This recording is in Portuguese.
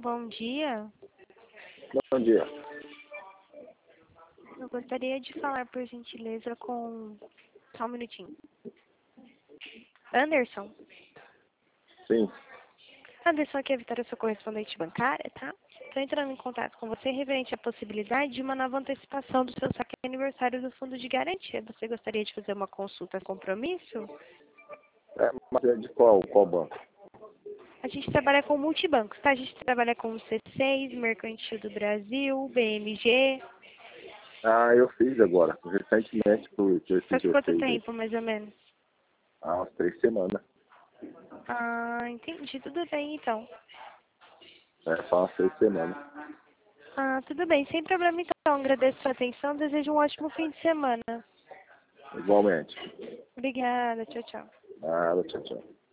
Bom dia. Bom dia. Eu gostaria de falar, por gentileza, com... Só um minutinho. Anderson? Sim. Anderson, aqui é a Vitória, sua correspondente bancária, tá? Estou entrando em contato com você referente à possibilidade de uma nova antecipação do seu saque aniversário do Fundo de Garantia. Você gostaria de fazer uma consulta compromisso? Mas é de qual banco? A gente trabalha com multibancos, tá? A gente trabalha com o C6, Mercantil do Brasil, BMG. Eu fiz agora, recentemente, por esse Faz quanto 16 aí. tempo, mais ou menos? Há umas 3 semanas. Entendi. Tudo bem, então. Só umas 3 semanas. Tudo bem. Sem problema, então. Agradeço a sua atenção. Desejo um ótimo fim de semana. Igualmente. Obrigada. Tchau, tchau. Tchau, tchau.